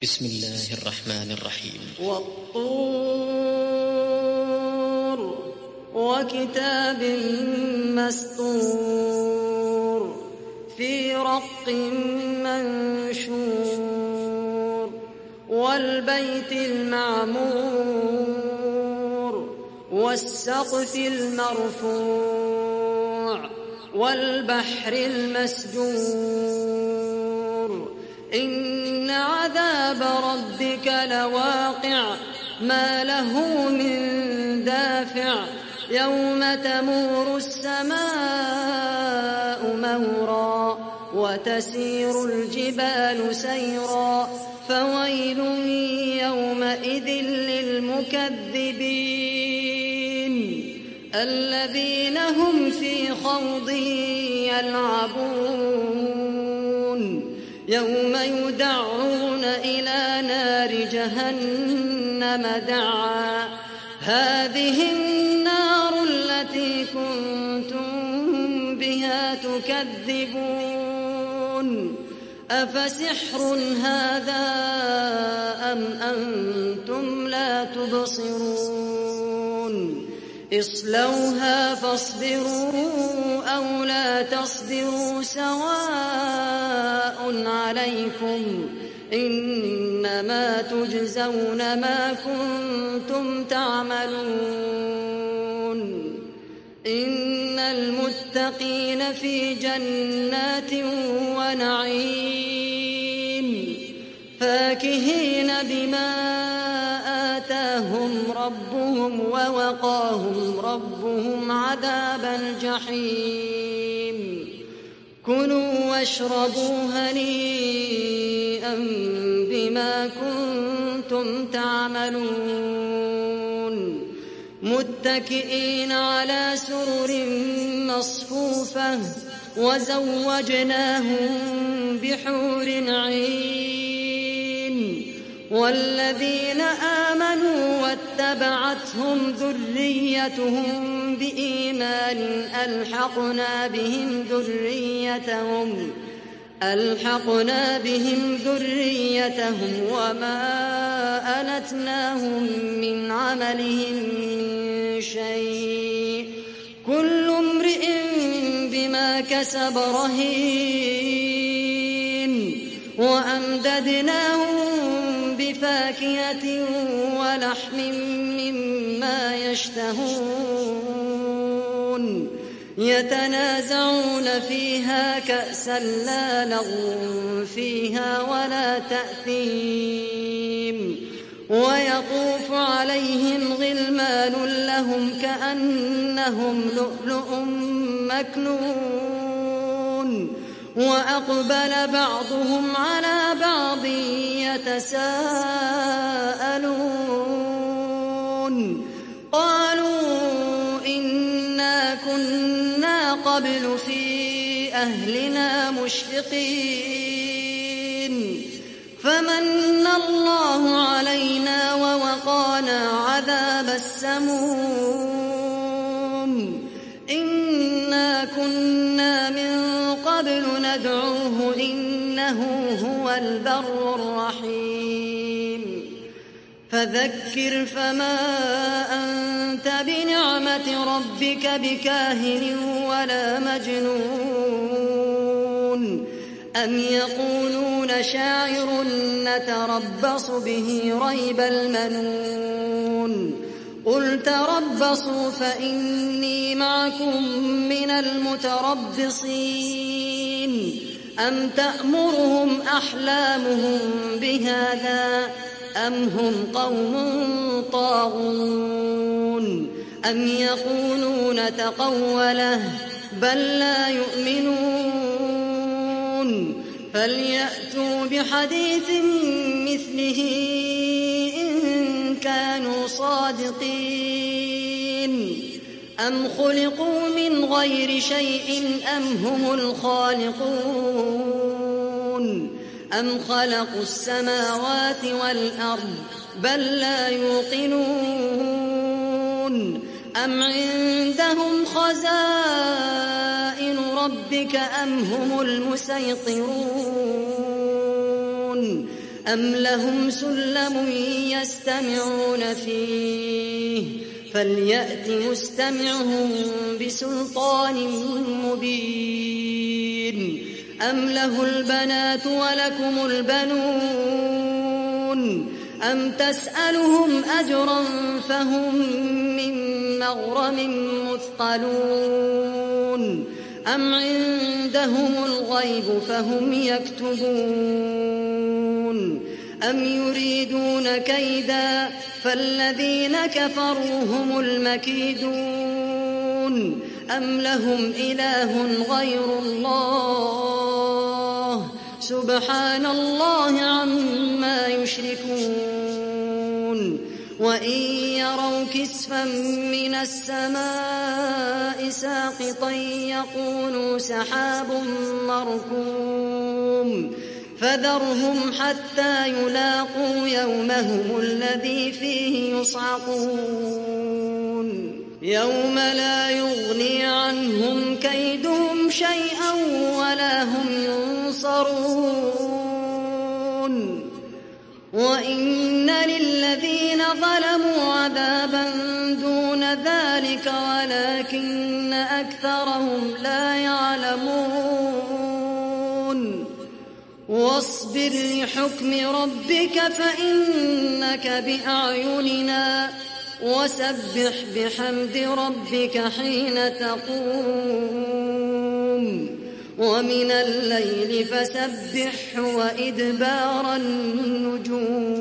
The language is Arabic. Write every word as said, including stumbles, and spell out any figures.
بسم الله الرحمن الرحيم. والطور وكتاب مسطور في رق منشور والبيت المعمور والسقف المرفوع والبحر المسجور إن عذاب ربك لواقع ما له من دافع يوم تمور السماء مورا وتسير الجبال سيرا فويل يومئذ للمكذبين الذين هم في خوض يلعبون يوم يدعون إلى نار جهنم دعا هذه النار التي كنتم بها تكذبون أفسحر هذا أم أنتم لا تبصرون اصلوها فاصبروا أو لا تصبروا سواء عليكم إنما تجزون ما كنتم تعملون إن المتقين في جنات ونعيم فاكهين بما آتاهم ربهم ووقاهم ربهم عذاب الجحيم كلوا واشربوا هنيئا بما كنتم تعملون متكئين على سرر مصفوفة وزوجناهم بحور عين والذين آمنوا واتبعتهم ذريتهم بإيمان ألحقنا بهم ذريتهم ألحقنا بهم ذريتهم وما ألتناهم من عملهم من شيء كل امرئ بما كسب رهين وأمددناهم بفاكهة ولحم مما يشتهون يتنازعون فيها كأسا لا لغو فيها ولا تأثيم ويطوف عليهم غلمان لهم كأنهم لؤلؤ مكنون وأقبل بعضهم على بعض يتساءلون قالوا إنا كنا قبل في أهلنا مشفقين فمن الله علينا ووقانا عذاب السموم إنا كنا من قبل ندعوه إنه هو البر الرحيم فذكر فما أنت بنعمة ربك بكاهن ولا مجنون أم يقولون شاعر نتربص به ريب المنون قل تربصوا فإني معكم من المتربصين أم تأمرهم أحلامهم بهذا أم هم قوم طاغون أم يقولون تقوله بل لا يؤمنون فليأتوا بحديث مثله إن كانوا صادقين أم خلقوا من غير شيء أم هم الخالقون أم خلقوا السماوات والأرض بل لا يوقنون أم عندهم خزائن ربك أم هم المسيطرون أم لهم سلم يستمعون فيه فليأت مستمعهم بسلطان مبين أم له البنات ولكم البنون أم تسألهم أجرا فهم من مغرم مثقلون أم عندهم الغيب فهم يكتبون أم يريدون كيدا فالذين كفروا هم المكيدون أم لهم إله غير الله سبحان الله عما يشركون وإن يروا كسفا من السماء ساقطا يقولوا سحاب مركوم فذرهم حتى يلاقوا يومهم الذي فيه يصعقون يوم لا يغني عنهم كيدهم شيئا ولا هم ينصرون وإن للذين ظلموا عذابا دون ذلك ولكن أكثرهم لا يعلمون واصبر لحكم ربك فإنك بأعيننا وسبح بحمد ربك حين تقوم ومن الليل فسبحه وإدبار النجوم